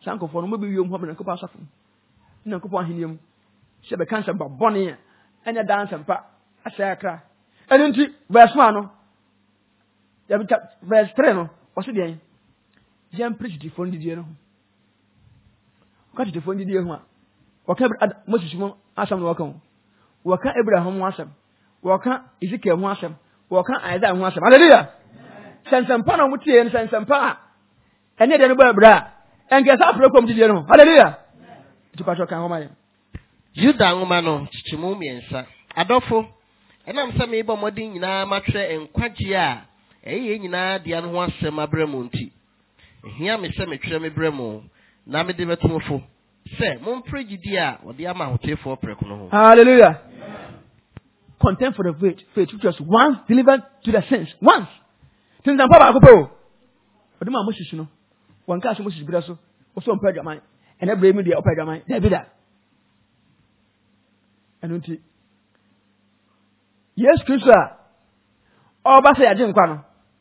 Sanko for no be you home and copa safum. No copa hinium. She be cancer but bonnie and a dance and pa. I say I cry. And into verse 1. Verse 3. What's it then? Jam preach the phone did you know? Cut the phone did you know? Waka Moses asam welcome. Waka Abraham wasam. Waka Ezekiel wasam. Waka Isaiah wasam. Hallelujah. Send some pan on mutie and send some pa. And yet anybody bra. And guess how come did you know? Hallelujah. To patrol can home. You down mano chimumi ensa. Adofo. And I'm some able modding na matre and quagia. Nyina dia no ho asem abremu nti ehia me se metwe me bremu na me de betomfo se mon prejidi a wode ama hotefo preko no ho. Hallelujah. Content for the faith which was once delivered to the saints once things and power akopo oduma Moses no wan ka so Moses bira so so mpa dwaman and Abraham dia opa dwaman da bi da anunti yes Christ oba se aje nkwa no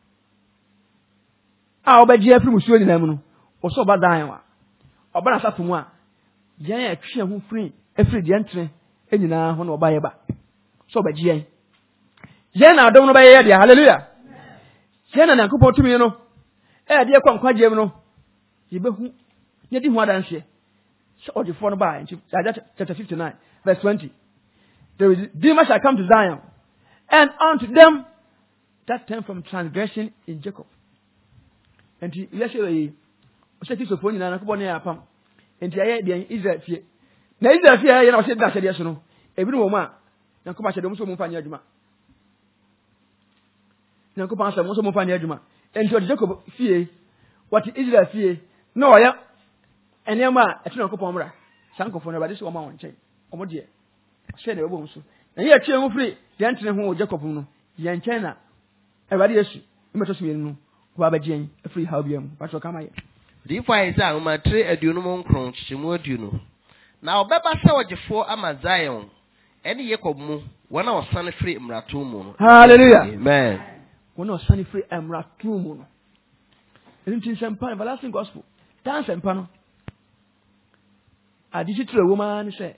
a obaji afiri musuo ni namu no oso oba dan wa oba na sato mu a yen ya twe ho firi afiri de ntre enyina ho na oba ye ba so obaji yen na adom no ba ye dia hallelujah yen na nankopon tumi no e de kwa nkwaje mu no yebehu ye di ho adanse so odifo no ba Isaiah chapter 59 verse 20 the redeemer shall come to Zion and unto them that turn from transgression in Jacob. And yes, you say this of one and a bonnet apam. And the Israel fear. Now, Israel fear, you know, said that yes, no. Every woman, now come at the Muslim Fanjuma. Now come at the Muslim Fanjuma. And to Jacob fear, what Israel fear, no, I am. And Yama, a Chino Copomra, Sanko for this woman on chain. Oh, dear. Said the woman so. And yet, you free, the answer who Jacob, Yan China. Everybody else, you must know. Baba Jane, a free Halbium, but so come I. The fire is out, my tree a dunum crunch, Chimuduno. Now, Baba saw you for Amazion. Any Yakob, one of sunny free Mratumo. Hallelujah. Amen. One of sunny free Mratumo. And in some part of everlasting gospel, dance and panel. I did it to a woman, say.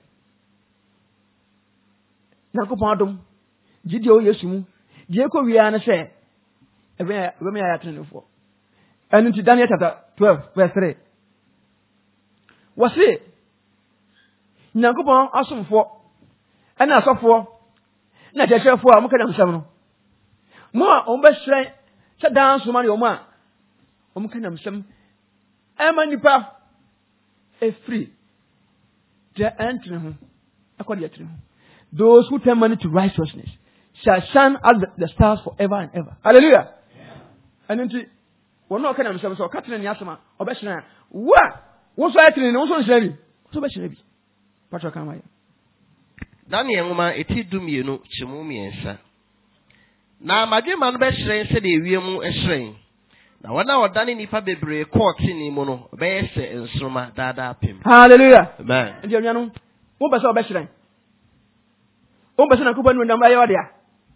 Nakopadum, Gidio Yesumu, Diako Riana say. When I attend for. And into Daniel chapter 12, verse 3. Was it? Nankupon awesome for. And I saw for. Not a share for a Mukadam Samuel. More on best strength. Sit down, so many Oma. Omukadam Sam. Emanipa. A free. The entering. According to those who turn money to righteousness shall shine as the stars forever and ever. Hallelujah. And into one no can themselves or Catherine Yasama or Beshna. What? What's actually no one's ready? So Beshna. Patrick Kamaya. Daniel woman, it is do me no Chimumi answer. Now, my dear man Beshra said a real shrine. Now, when I was done in the Fabre court in Mono, Bess and Soma Dada Pim. Hallelujah. Amen. And you know, what was our Beshra? One person coupon when I'm by order.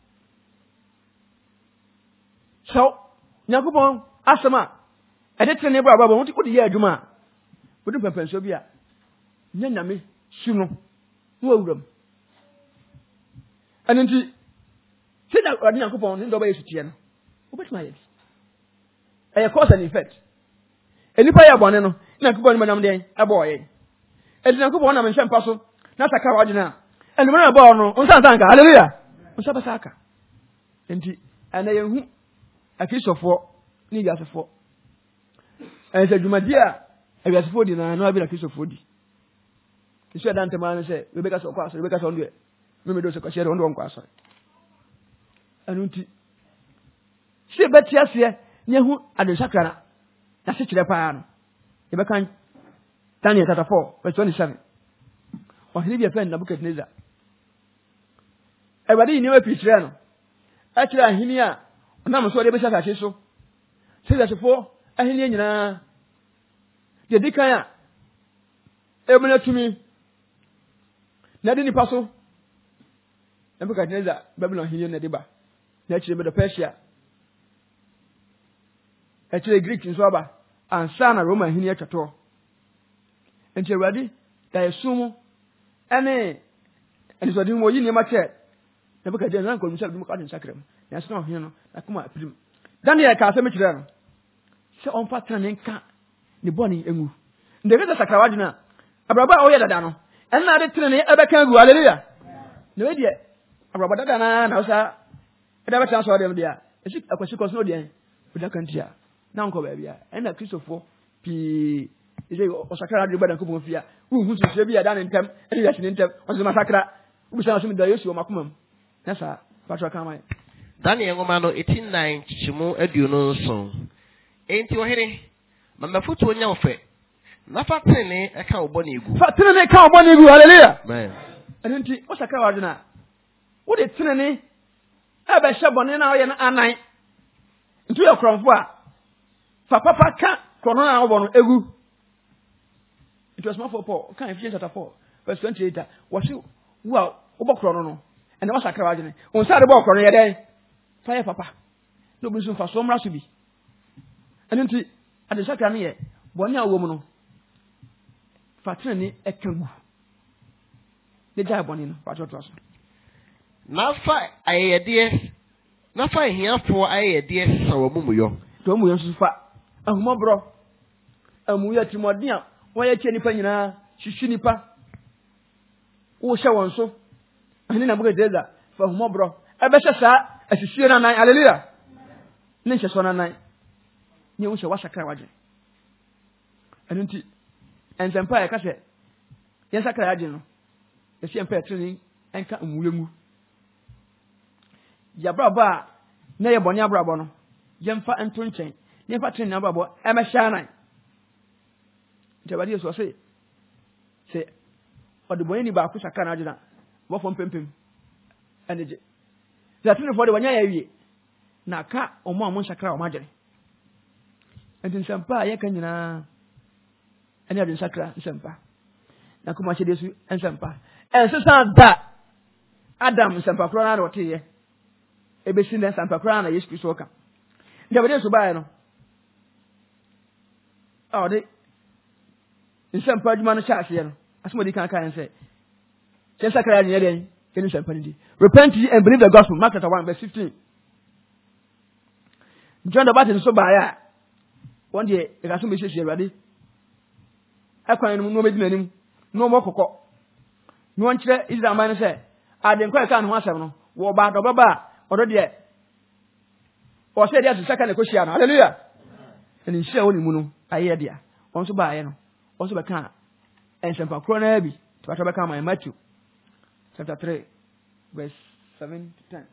So, Nakupon, Asama, I did tell neighbor about what you could hear, Juma. But the purpose of ya. Nenami, Suno, Wodum. And then sit out on Nakupon in the way to Tiana. What's my head? I have cause and effect. And if I have one, Nakupon, Madame Day, a boy. And Nakupon, I'm in some puzzle, not a cowardina. And when I born on Santanga, hallelujah, on Sabasaka. And I am a piece of four, need as a four. And I said, you my dear, I was 40 and I know I've been a piece of 40. He said, Dante man said, Rebecca's of course, Rebecca's on the maybe those a share on one class. And see, but yes, yeah, near who at the Sacrana, that's it to the pan. Rebecca Daniel chapter 4, verse 27. Or he be a friend, Nebuchadnezzar. Everybody knew a picture. Actually, I hear. And I'm sorry, I say so. Say that before, I hear you now. The Dicaya. Everybody to me. Not any puzzle. Nebuchadnezzar, Babylon, here in the Deba. Naturally, but the Persia. Actually, Greek in Swaba. And Sana Roman here at all. and you're ready. There is sumo. And so didn't you near my chair. The book I didn't go himself in Sacram. That's not him. I come up. Daniel can't say much there. So on pattern and cat the bonny and move. The other Sacravagina. Abraba Oyadano. And now the train ever can go. Hallelujah. No idea. Abrabadana, now, sir. I never chance for them there. Is it a question because no day? But I can't hear. Now, go baby. And a Christopher P. Is a Osaka better than Kupofia. Who should be a done in time and yes in time on the massacre. Who shall assume the issue of Macumum? That's a Patrick Kamai. Daniel Romano 18:9 Chimu Eduno song. Ain't you hearing? Mamma foot on your face. Nafatene a cow bonny. Fatene cow bonny. Hallelujah. Man. And then what's a cowardina? What is Trinity? Ebe shabon na oye na anan ntu ye kromfo a fa papa ka krono na obo no egu. It was more for Paul kan Ephesians chapter 4 verse 28 was you wo obo krono no and was sakra wagene on sare bo krono ye den fa ye papa no bi so fa so mra so bi and nti ade sakra ne ye boni a wo mu no fa treni ekagu de jai boni no fa to so Nafa ayedie nafa hiafo ayedie sawo mumuyo to mu yensu fa ahumobro amuya timodin a woye tie nipa nyina hwihwi nipa wo hye won so ani na buga deza fa ahumobro ebehye sa asisue na nan hallelujah ne hye so na nan ne wo hye wasakra waje ani nti ensempa ya ka se yen sakra waje no ye hye empa training enka amuyemu ya braba na ye boni abrabo no ye mfa ento nchen ne mfa tren abrabo e me hya nan jabadi so se oduboni ni ba ku saka na agina wo fo pempem eneje za tren fo de wanya ya wie na ka omo amon sakra o magere entin sampa ye kan nyina ene adin sakra sampa na kuma che desu ensampa ensesan da Adam sampa kro na rote ye ebesi na sampa kro na Yesu Kristo ka jabadi so ba no de nsampa djuma no chaase ye no asmo di kan kan say chen sakra ni ye den ken nsampa ni di repent ye and believe the gospel Mark chapter 1 verse 15 John the Baptist so ba ya one day e ka so be hye Awurade akwan no no medina nim no mo kokko no nkire Israel man say aden kwa ka no asem no wo ba do baba odo de o say dia saka na koshia no hallelujah and in share woni mu no aye dia on so ba aye no also be kan ensempa kro na bi to ata be kan my Matthew chapter 3 verse 7 to 10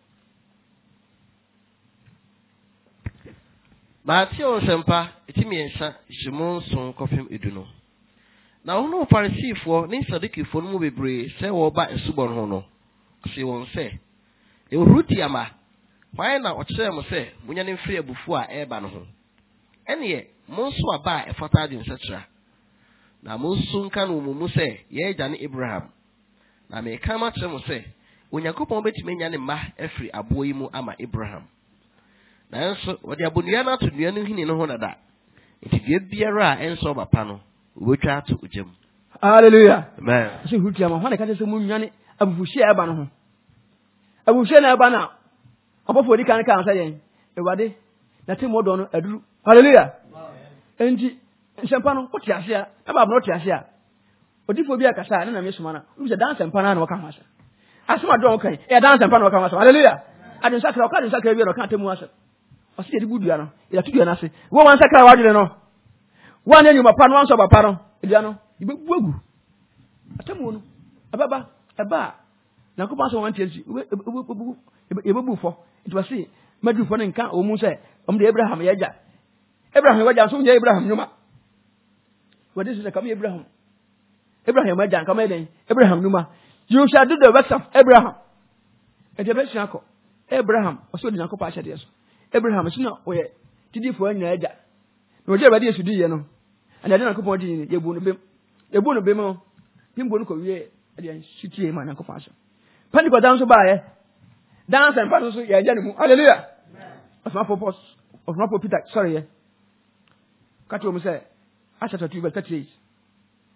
Matthew sempa etimiensa jimun son kofim eduno na hono farisifo ni sadikifo no mu bebre se wo ba esubon ho no se won se e ruti ama why na o kire mo se munya ne mfiri abufu a eba no ho ene mo nso aba e fata din setra na musun kan umumu se ye jane Abraham na me kama kire mo se Onyankopon betime nya ne ma afiri aboyi mu ama Abraham na enso wodi abonua na to nua no hini no ho nada enti biara enso bapa no wotwa to ugem hallelujah amen se huti ama ho na ka se mu nwane abufuhie eba no ho abufuhie na eba na obofo di kan kan sa yen Ewade na te modo no aduru hallelujah enti nsempa no wote ase a aba no wote ase a odifo bi akasa na me soma na wo se dan nsempa na wo ka ho ase asoma do kan e dan nsempa na wo ka ho ase hallelujah adin sakra o ka din sakra bi no kan te mu ase o se di budua no ya tudua na ase wo wan sakra wadure no wan anyu mapa no wan so papa no edia no ibebu agu atamu no ababa eba na ko pa so wan tiesi ebebu fo it was say madu fo ne nka o mu se om de Abraham ya ja Abraham waja so nya Abraham nyuma what is the come Abraham ya ja come den Abraham nyuma you shall do the works of Abraham e de be shako Abraham oso di nakop a hyede so Abraham so na oye tidi fo anya ja na oje ba de su di ye no ana de nakop di ye bu no bem no pimbo no ko wie de shitie ma nakop aso pani ko dan so ba ye dance and pass so ye ja ne mu hallelujah of my Peter sorry ye Kato mo say Acts chapter 2 verse 38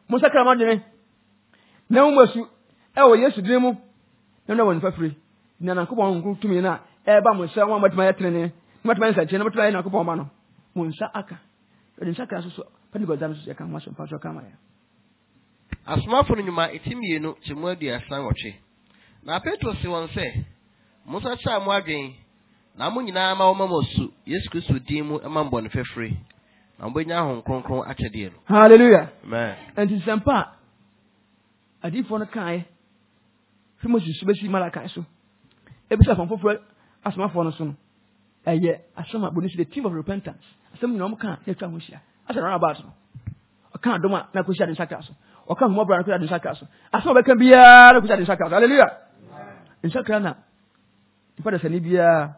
Musakra madene. Na umasu ewo Yesu din mu. Na won fafiri. Na nankopon ngu tumi na eba mo sha wan matuma yetrene. Matuma nsa che na matuma nankopon ma no. Munsa aka. Odi sakra so pani godam so kan maso pa so kama ya. Asmafo no nyuma etimienu chemu aduasan woche. Na Petro se won se Musa cha mo adwen na mo nyina ma wo mamosu Yesu Kristo din mu ema mbɔ ne fefre. Na mo nya hon kronkron akyɛde no. Hallelujah. Amen. And sampa adifo no kai. Fimo su besi malaka so. Ebisa fanfofo asmafo no so no. Eye asoma bonisi the team of repentance. Asem nyina mo kan ya twa ho hia. Asa run about no. Okan doma na ko hia den sakra so. Okan mo bra na ko hia den sakra so. Asoma be kan biya na ko hia den sakra so. Hallelujah. Den sakra na. Ifa da sani biya.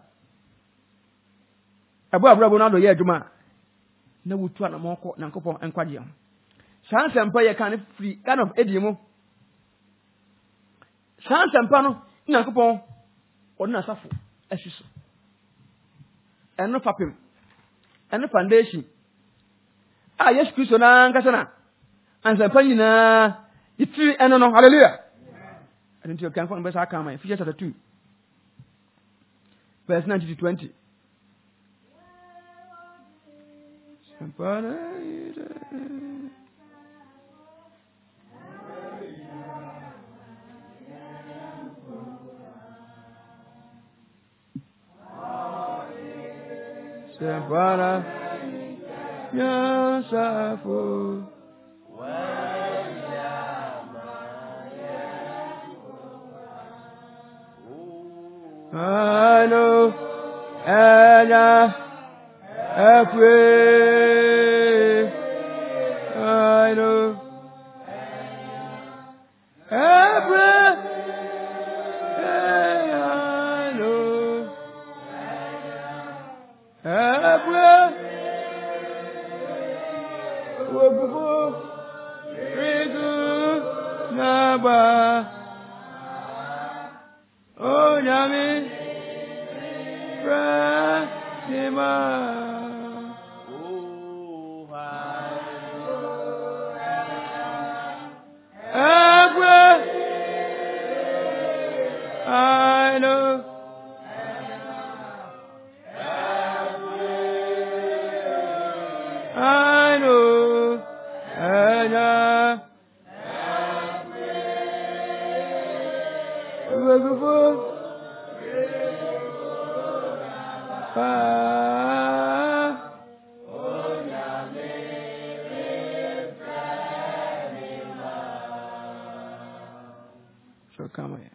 Abu na do ye adwuma. Na wutu ana mo ko nankopon enkwade am. San sempa ye kan free kind of ediemo. San sempa no nankopon odina safo asiso. Eno papem. Eno foundation. Yesu Kristo na nkasa na. Ansempa nyina itiri eno no. Hallelujah. And until you can find better come Ephesians chapter 2 verse 19 to 20. Sempana Yasafu I know and I pray I know I pray I know I pray Naba Oh Yami Pratima I know I know and so come here.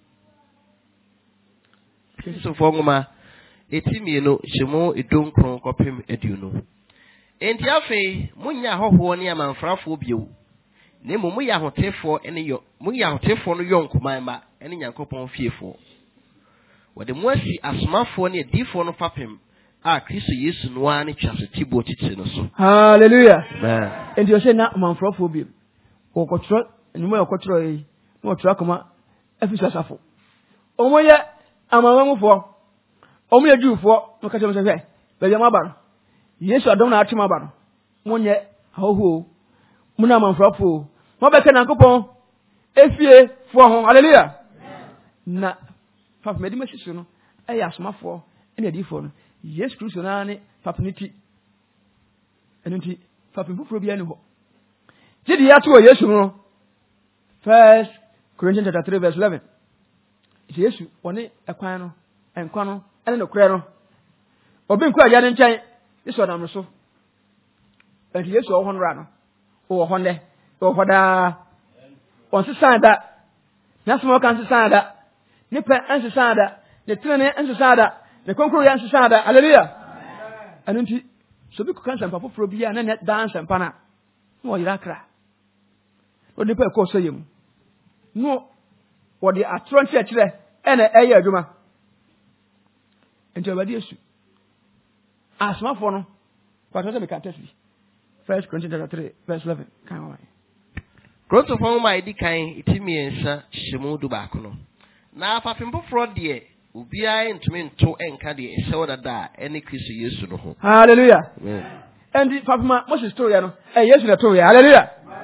So fonguma etimienu chemu edonkron kopem eduno. Enti afi munya hoho ne amanfrafo bio. Ne mu ya hotefo ene yo munya hotefo no yonkoman ba ene Nyankopon fiefo. Wode mu asi asomafo ne difo no fapem a Kristo Yesu no ani twase tibo titire no so. Hallelujah. Amen. Enti yo say na amanfrafo bio. Okotro enimo okotro yi no otro akoma afisa safo. Omoye amanwamufo. Omoye juufo no ka temo se be yama ba. Yesu adom na atema ba no. Monye ahoho. Muna amanfrafo. Mo be ke Nyankopon efie fo ho. Hallelujah. Na papa medi masisu no eya asomafo ene adifo no Yesu Kristo na ne papa niti enunti papa fufuro bia ne ho jidi ya to Yesu no 1 Corinthians chapter 3 verse 11 Yesu woni ekwan no enkwa no ene no kure no obi nku aja ne nkyɛn Yesu odam so enti Yesu o honra no o honde o hoda on sisanda na smo kan sisanda ne pe ansisada ne trene ansisada ne konkuru ya ansisada hallelujah anunti so bi ko kan sampa foforo bia na ne dance sampa na no yira kra o de pe ko so yem no o de atron chekire ene eye adwuma enti obadi Yesu asmafo no kwato se me kan tesi 1 Corinthians 3 verse 11 kan wa Kroto fo ma edi kan itimiensa hyemu du ba kono na afafempoforo de obia entumi nto enka de esewo dada ene Kristo Yesu no ho. Hallelujah. Amen. And fafima Moses story no Yesu na story. Hallelujah.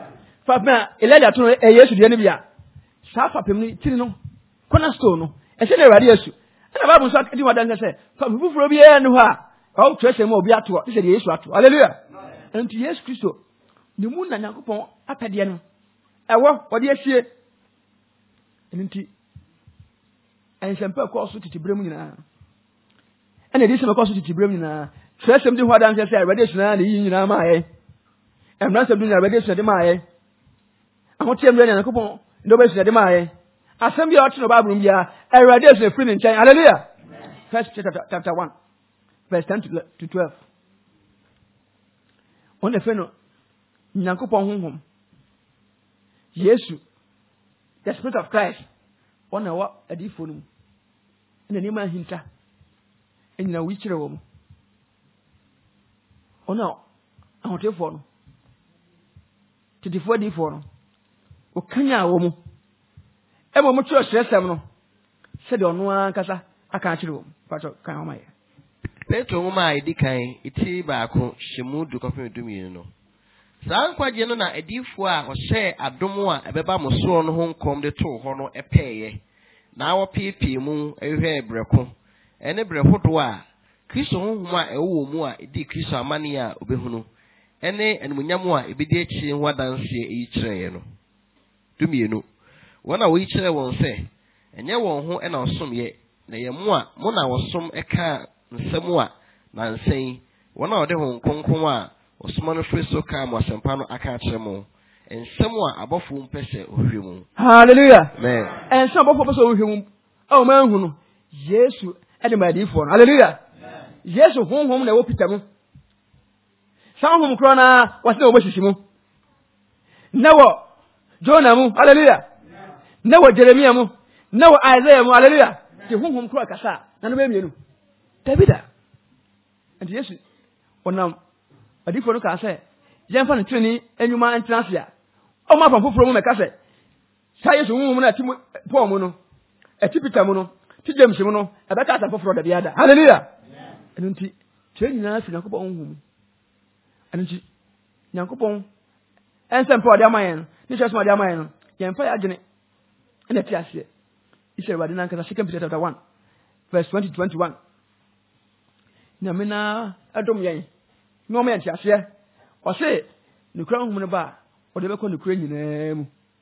Papa, Elijah to a yes to the enemy. Safa Pemni, Tino, Cornerstone, a said radius. And the Bible said, what I say, from who will be and who are. Oh, Tress and Mobiato, is a yes, hallelujah. And to yes, Christo, the moon and Yakupon, Apadiano. I walk, what do you see? And some course to Bremina. And it is a course to Bremina. Tress him to what I say, radiation and the union, my. And not doing a radiation at the my. I want to run a coupon, nobody's at the my. Assembly ought to know about room, yeah, a radiation free in China, hallelujah. First chapter 1, verse 10 to 12. On the phone, Nakupon home. Yesu, the Spirit of Christ, on a walk a different in the name of Hinta, in a witcher room. Oh no, I want to phone. To the 4D phone. O Kanya woman. Ever much seminal. Said on one casa, I can't room. But I can't. Petro my decay, iti baako, Shimu do copy to me, you know. San Quagiano na edifua or share Adomoa, a beba muso on home come the two horno a pay. Now a PP moon, a hair breco, and a brehotoa. Christo huma a woman, a decrease mania, obehuno. Ene and Munyamwa, a bidichi and what dance each reno. Do me, you know. One a witch won't say, and you won't hold an awesome yet. Nay, Mona was some a car, and somewhat, nan saying, one of the home conqueror. O small free so calm was some pano acachemo, and somewhat above whom person of human. Hallelujah. Man. And some of us of whom, oh man, who, yes, anybody for hallelujah. Yes, home, they will pick them. Some whom crona was no wishes. No, Jonah, hallelujah. No, Jeremiah, no, Isaiah, hallelujah. To whom crack a sa, and maybe David. And yes, one a different case. Jennifer Trini, and you mind transia. Oh, my from a cassette. Science woman at poor mono, a typical mono, to James Mono, a better for the other. Hallelujah. And changing us in a couple home. And Yankopon, and some poor Damayan, this is my Damayan, Yampire Janet, and a Tiasia. He said, Radinaka, second Peter 1, verse 20 to 21. Namina Adom no man shall say, or say, the crown woman bar, or the become the crane name.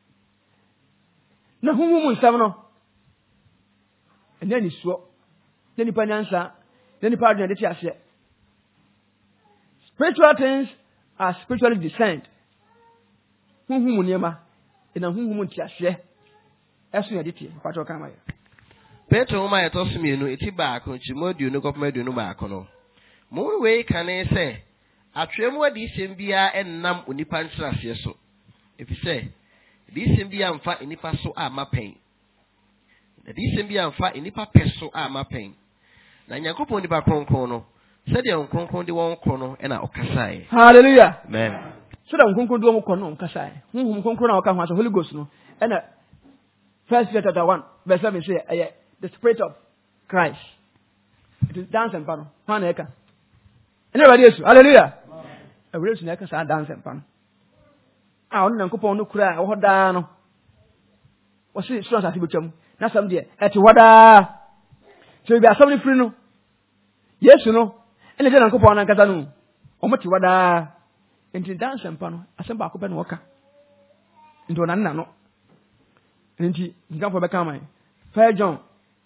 No woman, Savano. And then he swore. Then he put answer, then he pardoned the chassis. Spiritual things are spiritually discerned. Whom Yama, and a woman chassis. As soon as it is, what will come. Petro, my toss me, no, it's back, which you mod you no government, you know, back on. More way can I say? A tremor Decembia and Nam Unipan Tracio. If you say, Decembia and fat in Nipaso are my pain. The Decembia and fat in Nipa Peso are my pain. Nanyakopo Nipa Concono, said the Unconcon the one corner and our Casai. Hallelujah. Man. So that Unconcon do Cono Casai, whom Concona can have a Holy Ghost, no, and First Peter 1, verse 7 say, the Spirit of Christ. It is dance and pan, Paneka. And everybody else, hallelujah. A real snakes are dance and pan. I don't know no cry or down. What's it? Strong as you become. Not some dear. At what? So you are somebody free, no? Yes, you know. And then Uncle Pona Catanu. Or much what? Into dance and pan. I send back up and walker. Into an anno. And you come for becoming. Fair John.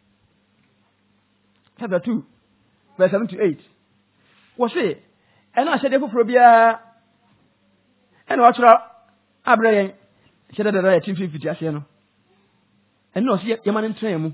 Chapter 2, verse 7 to 8. What's it? And I said, for Probia and what's Abraham said that I 50 as you know. And no, see, your man in Tremu.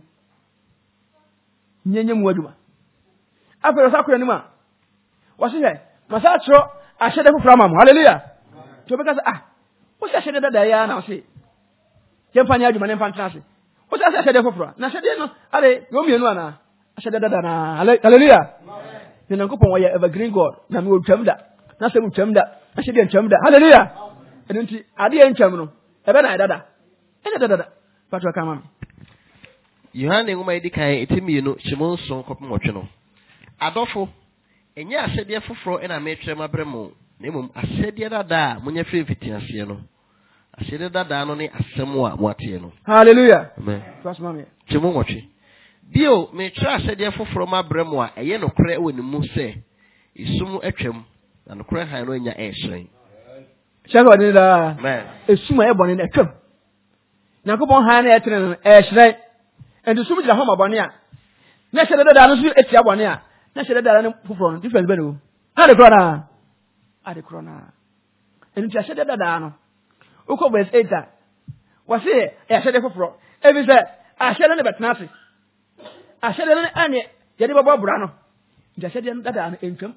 Nyam Waduma. After a sacred animal. What's it? Masatro, I said for Framam. Hallelujah. So because, what's I said that I now say? Jampania, you man in fantasy. What's I said for Fra? Now, said, no, are they, Romiana? I said that, hallelujah. Then Uncle Pon, evergreen God. Now we will tell that. Now say we tell that. I said, tell that. Hallelujah. And then I didn't tell you. Even I dada. And dada. But what come on? You hand in my decay, it's me, no, Shimon son copy mochino. Adolfo, and ya said, dear for and I made my bremo. Name, I said, dear dada, when you're 50 and sieno. Ashede dada no ne asɛm a moatie no. Hallelujah. Amen. Trust me. Chemo nwɔtwe. Bio me tra ashede foforo ma brɛm a ɛyɛ no kora wɔ ne mu sɛ esum atwam na no kora han no nya ɛhyerɛn. Shaka wadini da. Amen. Esum ayɛ bɔne na atwam. Na ko bon han na ɛtene no ɛhyerɛn. And esum gyina hɔ ma bɔne a. Na hyɛ dada no so etia bɔne a. Na hyɛ dada no foforo no difference bɛ no. Na de kora na. Ade kora na. And ti hyɛ dada no. Uko verse 8 a. Wɔse ɛhyɛ de foforo. Ebi sɛ ahyɛ de bɛtena ase. Ahyɛ de no ane yɛde bɛbɔ bra no. Nti ahyɛ de dada no entwam.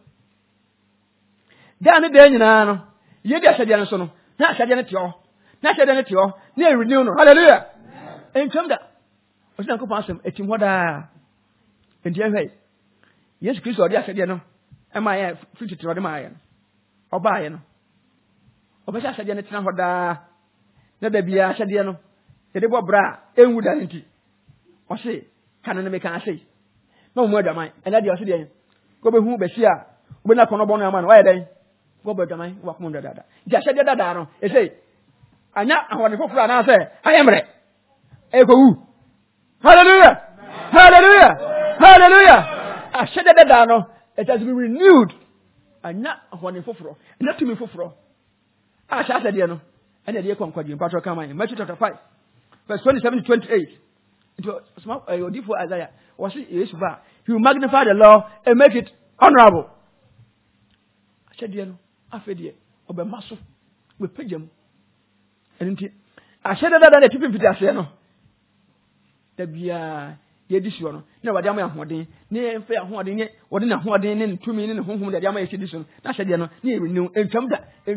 Da ne da nyinaa no. Yɛde ahyɛ de no so no. Na ahyɛ de no te hɔ. Na ahyɛ de no te hɔ. Na renew no. Hallelujah. Entwam da. Ɔsɛ nkɔ pa asɛm etim hɔ daa. Enti ɛhwɛ. Yesu Kristo ɔde ahyɛ de no. Ɛma yɛ fiti te ɔde ma yɛ no. Ɔbaa yɛ no. Ɔbɛhyɛ ahyɛ de no tena hɔ daa. Na da bia ahyɛ de no. Yɛde bɔ bra enwu da nti. Ɔse kana no meka ahyɛ. Na ɔmo adwaman. Ɛna deɛ ɔse deɛ. Ko be hu be hia. Obe na kono bɔ no ama no. Wayɛ dɛn? Ko bɛ adwaman wa komo dada. Nti ahyɛ de dada no. Ɛsɛ anya ahɔne foforo ana sɛ ayɛmrɛ. Eko wu. Hallelujah. Hallelujah. Hallelujah. Ahyɛ de dada no. It has been renewed. Anya ahɔne foforo. Anya tumi foforo. Ahyɛ ahyɛ de no. Ɛna de ekɔ nkwadwe mpatro kama. Matthew chapter 5 verse 27 to 28. It was small Odifo Isaiah. Was it Yesu ba? He will magnify the law and make it honorable. Ahyɛ de no. Afɛ de obɛma so. We pagam. Enti ahyɛ de dada na tipi fiti ahyɛ no. Da bia yɛdi suo no. Na wade ama ahoɔden. Ne mfa ahoɔden ne wade na ahoɔden ne tumi ne honhom de ama yɛdi suo no. Na ahyɛ de no ne renew entwam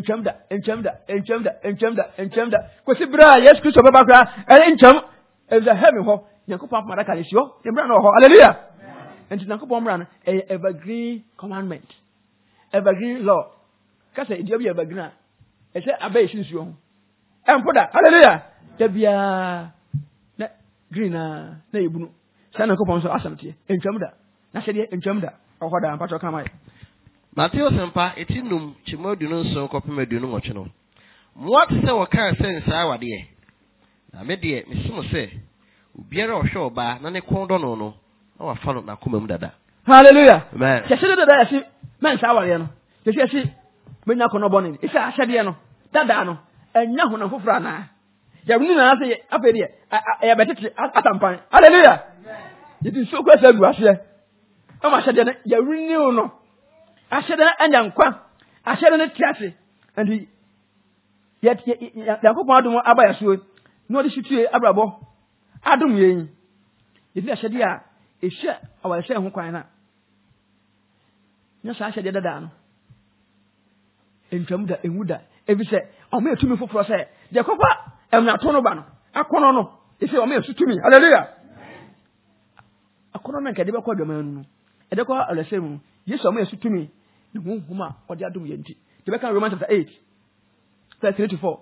da. Kosi bra Yesu Kristo bɛba kra entwam. Ɛza heaven hɔ. Nyankopɔn amara ka lesio. Ne bra no hɔ. Hallelujah. Enti Nyankopɔn mra no evergreen commandment. Evergreen law. Kasa idia bi evergreen a. Ɛsɛ abai sinsuo ho. Empoda. Hallelujah. Da bia na green na ebunu. Sa Nyankopɔn so asamtie. Entwam da. Na hyɛ de entwam da. Ɔhɔ da mpatɔ kama. Matthew sempa etinum chimodu no nso kopemadu no nwɔtwe no. What say wɔka sɛ nsaa wadeɛ. Na me de mesom sɛ obiara ɔhwɛ ɔba na ne kɔn dɔ no no na wafa no na koma mu dada. Hallelujah. Amen. Hyɛ dada yɛsi men saa wadeɛ no. Yɛsi menya kɔnɔ bɔne. Ɛsɛ ahyɛdeɛ no. Dada no ɛnya honam foforo ana. Yɛwuni na sɛ afɛ deɛ ɛyɛbɛtete atampan. Hallelujah. Yɛdi so kɔ sɛ gu aseɛ. Ɔma ahyɛdeɛ no yɛwuni no. Ahyɛdeɛ anya nkwa. Ahyɛdeɛ no tiase. Nti Yakopɔn adom aba yɛso na ɔde situe abrabɔ adom yɛn. Yɛdi ahyɛdeɛ a ɛhyɛ awɔhyɛ ho kwan na. Nya saa ahyɛdeɛ dada no. Entwam da enwu da. Ebi sɛ ɔmo etumi foforo sɛ deɛ kɔfa ɛmnato no ba no. Akɔnɔ no. Ɛsɛ ɔmo esutumi. Hallelujah. Akɔnɔ na nkɛde bɛkɔ adwaman no. Ɛde kɔ alɛsɛ mu. Yesu ɔmo esutumi. Ne honhom a ɔde adom yɛn ti. De bɛka Romans chapter 8 verse 3 to 4.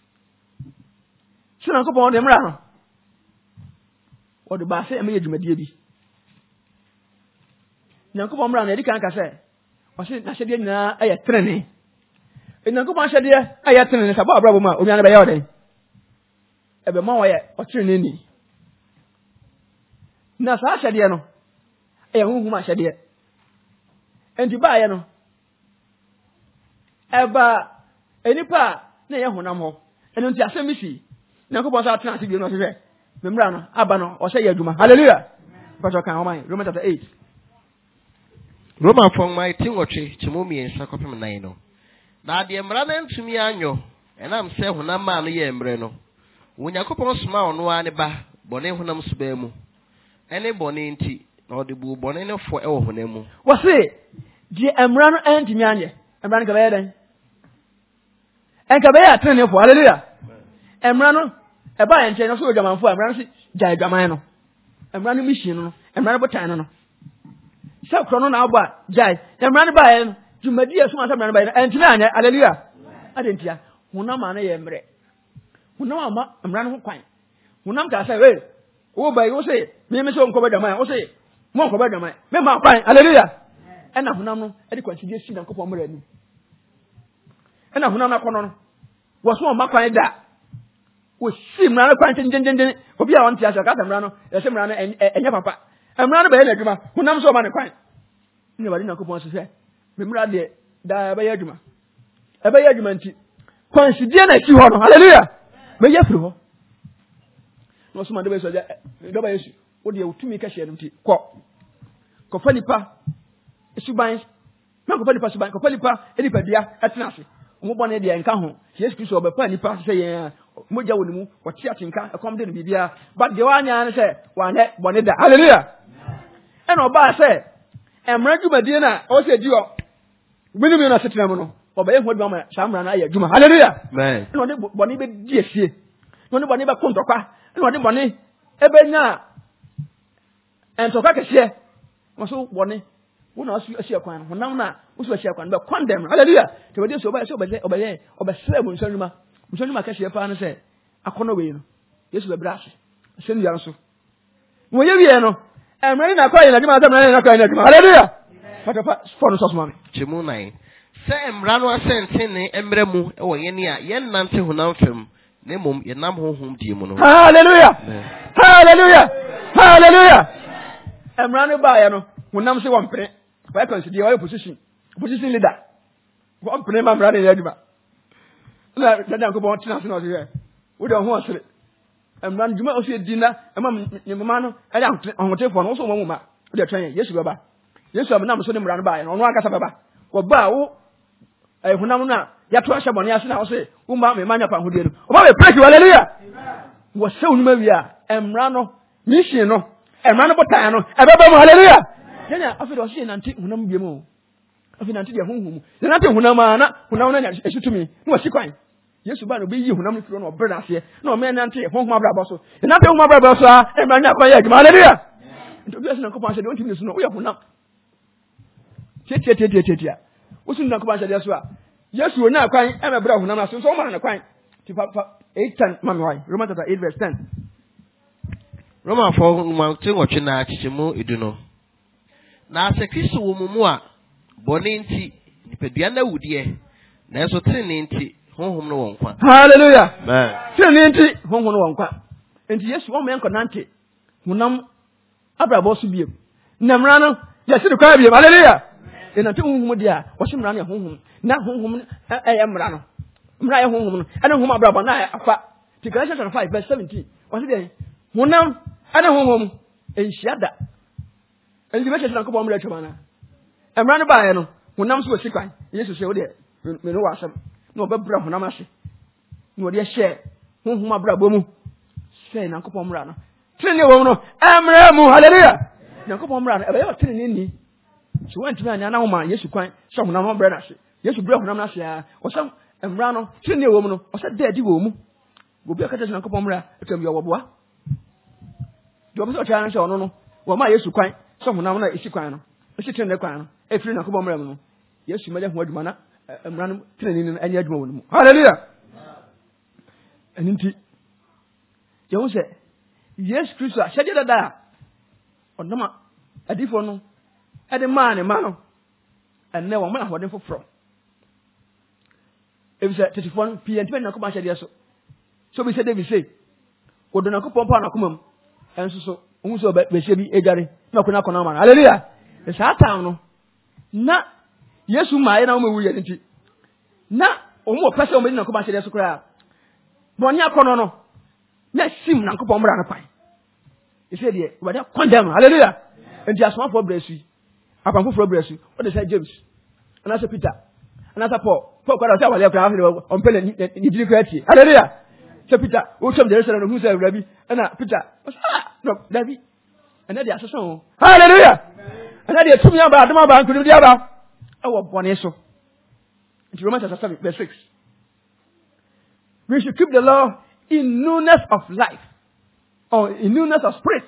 So Nyankopɔn de mmra no. Ɔde ba sɛ ɛmɛ yɛ dwumadie bi. Nyankopɔn mmra no yɛde kan ka sɛ ɔsɛ n'ahyɛdeɛ nyinaa ɛyɛ trenee. Nyankopɔn ahyɛdeɛ ɛyɛ trenee sɛ bɔ abrabɔ mu a obiara no bɛyɛ ɔdɛn. Ɛbɛma wɔyɛ ɔtrenee ni. Na saa ahyɛdeɛ no ɛyɛ honhom ahyɛdeɛ. Enti baayɛ no ɛba enipa na yɛ honam hɔ. Ɛno nti asɛm bi si. Nyankopɔn sɛ atena ase bi no ɔhwɛ. Mmra no aba no ɔhyɛ yɛ adwuma. Hallelujah. Pastor kan Roman Romans chapter 8. Roman fong mai tinwɔtwe chimo miɛnsa kɔpem nan no. Na de mmara na ntumi anyo. Ɛnam sɛ honam ma no yɛ mbrɛ no. Onyankopɔn soma ɔno a ne ba bɔne honam suba mu. Ɛne bɔne nti na ɔde bu bɔne ne fo ɛwɔ honam mu. Wɔse die mmara no antumi anye. Mmara no ka bɛyɛ dɛn? Enka bɛyɛ atrenefo. Hallelujah. Mmara no ɛba yɛn nkyɛn no so odwamanfo a mmara no si gya adwaman no. Mmara no mission no. Mmara no botan no. Sɛ kro no na abɔ a gya. Mmara no ba yɛn no dwumadi yɛ so ma sɛ mmara no ba yɛn antumi anye. Hallelujah. Adentia honam ana yɛ mbrɛ. Honam ama mmara no ho kwan. Honam ka sɛ we wo ba yi wo sɛ me me so nkɔ badwaman. Wo sɛ mo nkɔ badwaman. Me ma kwan. Hallelujah. Ɛna honam no ɛde kwansidie si Nyankopɔn mmara ni. Ɛna honam na kɔnɔ no. Wo so ma kwan da. wo si mmara no kwan tintintin obi a wonte asa ka samra no yɛsɛ mmara no ɛnyɛ papa mmara no bɛyɛ n'adwuma honam so ɔma ne kwan ne wade Nyankopɔn so hwɛ me mmara deɛ da ɛbɛyɛ adwuma nti kwansidie na ɛsi hɔ no hallelujah bɛyɛ firi hɔ no so ma de bɛ so dɔba Yesu wo deɛ wotumi ka hyɛ no nti kɔfa nipa suban na kɔfa nipa suban kɔfa nipa dia ɛtena ase mo bɔ ne deɛ nka ho Yesu Kristo ɔbɛfa nipa sɛ yɛn mogya wɔ ne mu wɔte atenka ɛkɔm de no bibia but deɛ wanya ne sɛ wanyɛ bɔne da hallelujah ɛna ɔbaa sɛ mmara dwumadie no a ɔwɔ sɛ di hɔ binom no asetena mu no ɔbɛyɛ ho adwuma ma saa mmara no ayɛ adwuma hallelujah ɛna ɔde bɔne bɛdi asie na ɔde bɔne bɛko ntɔkwa ɛna ɔde bɔne ɛbɛnya ntɔkwa kɛseɛ wɔ so bɔne wo na asu ahyia kwan no honam na wo so ahyia kwan bɛ condemn hallelujah te wode so ɔbɛsrɛ mu nsɔnwuma kɛseɛ paa no sɛ akɔnɔ wei no Yesu bɛbrɛ ase asɛm wia no so wo yɛ wie no mmara na akɔyɛ na adwuma sɛ mmara na akɔyɛ na adwuma hallelujah fatapa fɔ no sɔso ma me kyemu nan sɛ mmara no asɛnten ne mmerɛ mu wɔ yɛn a yɛn nante honam fam na mmom yɛnam honhom die mu no hallelujah mmara no baayɛ no honam sɛ wɔmpene wɔyɛ consider wɔyɛ position leader wɔmpene ma mmara no yɛ adwuma na dada Nyankopɔn tena ase na ɔsɛ hwɛ wode ɔho ɔsere mmara no dwuma ɔsɛ di na ɛma nyɛmoma no ɛde ahotefoɔ no wo so wɔ nwoma wode twɛn Yesu bɛba Yesu abɛnam so ne mmara no baayɛ no ɔno ankasa bɛba wɔba a wo honam no a yɛto ahyɛ bɔne ase na wo se wo mma me ma nyapa ahodie no ɔba bɛ preki hallelujah wɔsɛ wo numa wie a mmara no mission no mmara no botan no ɛbɛba mu hallelujah yɛnya afei de ɔse yɛnante honam bie mu afei nante deɛ honhom mu yɛnante honam a na honam no anya asutumi na wɔsi kwan Yesu ba no bɛyi honam no firi no ɔbrɛ no aseɛ na ɔmɛ nante honhom abrabɔ so yɛnante honhom abrabɔ so a mmara nya kwan yɛ adwuma hallelujah nti obi asɛ Nyankopɔn ahyɛ deɛ ɔntimi ne so no woyɛ honam tiatia wosu Nyankopɔn ahyɛ deɛ so a Yesu ɔnya kwan ɛmɛbrɛ honam no ase nso ɔma no kwan ti fa 8:10 mami wai Romans chapter 8 verse 10 Roma for ma te ngotwe na chichemu edu no na ase Kristo wo mu a bɔne nti nipadua na wudie na eso tene nti honhom no won kwa hallelujah amen tene nti honhom no won kwa enti Yesu wo me nkonante honam abrabɔ so biem na mmara no yɛse de kwa biem hallelujah ena te honhom dia wo se mmara no honhom na honhom ɛyɛ mmara no mmara yɛ honhom no ɛna honhom abrabɔ na afa ti Galatians 5 verse 17 wo se de honam ɛna honhom enhyia da enti bɛ kyerɛ Nyankopɔn mmara twama na mmara no baayɛ no honam so wɔ sikwan Yesu sɛ wo de me no wɔ asɛm na ɔbɛbra honam ase na ɔde hyɛ honhom abrabɔ mu sɛ Nyankopɔn mmara no tene wɔ mu no mmara mu hallelujah Nyankopɔn mmara no ɛbɛyɛ tene ni so wantumi anya na homa Yesu kwan sɛ honam no brɛ no ase Yesu brɛ honam no ase a ɔsɛ mmara no tene wɔ mu no ɔsɛ daadi wɔ mu obi akata sɛ Nyankopɔn mmara ɛtam yɛ wɔboa deɛ ɔbɛsɛ ɔkyerɛ no sɛ ɔno no wɔma Yesu kwan sɛ honam no ɛsi kwan no ɛsi tene kwan no ɛfiri Nyankopɔn mmara mu no Yesu mɛgya ho adwuma na mmara no tene no ɛnyɛ adwuma wɔ no mu hallelujah ɛno nti yɛhu sɛ Yesu Kristo ahyɛdeɛ dada a ɔnam a adifoɔ no ɛde maa ne ma no ɛnnɛ wɔn mma ahoɔden foforɔ efisɛ tetifoɔ no pii ɛntɛmɛ Nyankopɔn ahyɛdeɛ so bi sɛ David sɛ wɔdɔ Nyankopɔn pa n'akoma mu ɛnso so ohun sɛ ɔbɛhyɛ bi edware na ɔkɔ n'akɔnɔ ama no hallelujah saa time no na Yesu maa yɛ na wɔn ewu yɛ ne ti na wɔn wɔ pɛ sɛ wɔn bɛ di Nyankopɔn ahyɛdeɛ so koraa bɔnne akɔnɔ no na sim Nyankopɔn mmara no kwan ɛsɛ deɛ wɔde condemn hallelujah nti asomafoɔ brɛ su apan foforɔ brɛ su wɔde sɛ James anaasɛ Peter anaasɛ Paul kwada sɛ awale akora afei ɔmpɛ ne diri kora tie hallelujah sɛ Peter wotwam Jerusalem no hu sɛ awura bi ɛna Peter no dabi ɛnɛ deɛ asesɛ ho hallelujah ɛnɛ deɛ tumi aba adom aba nkonim de aba ɛwɔ bɔne so nti Romans chapter 7 verse 6 we should keep the law in newness of life or in newness of spirit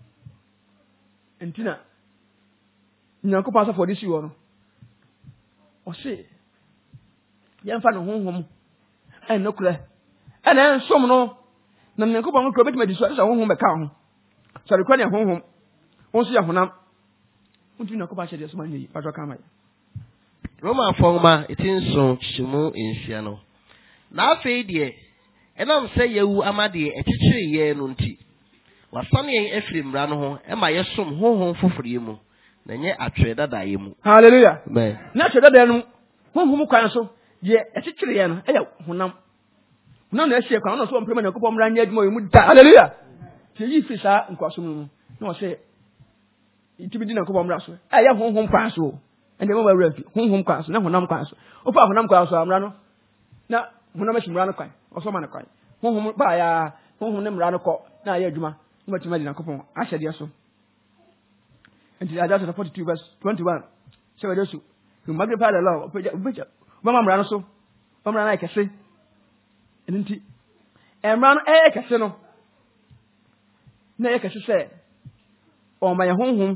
ntina Nyankopɔn asafo de si wɔ no ɔse yɛmfa ne honhom ɛnno kora ɛna nsom no na Nyankopɔn no kora bɛtumi adi so sɛ honhom bɛka ho sɔre kora ne honhom wɔn so yɛ honam ntumi Nyankopɔn ahyɛ deɛ so ma nyɛ yi patɔ ka ma yɛ Roma fɔnma eti nso kyimu nsia no na afei deɛ enam say yewu amade echichiri ye no nti wasane yen efiri mra no ho e ma yesom honhom foforo mu na nye atwe dada ye mu. Hallelujah. Amen. Na atwe dada no honhom kwan so ye echichiri ye no e ya honam na ehye kwan no so mpema na kopom mra nya adwuma mu da. Hallelujah. Ye yi fi sa nkwasom no na o say itibidi na kopom mra so e ya honhom kwan so ende mo ba wura fi honhom kwan so na honam kwan so ofa honam kwan so amra no na honam ashimra no kwan o so ma na kwan honhom ba ya honhom ne mra no ko na ya adwuma mo tima di na kopom ahyede so. And Isaiah 42 verse 21. So we do you magnify the Lord. Mama mrano so. Mama na ekese. Enti emrano ekese no. Na ekese se o ma ye honhom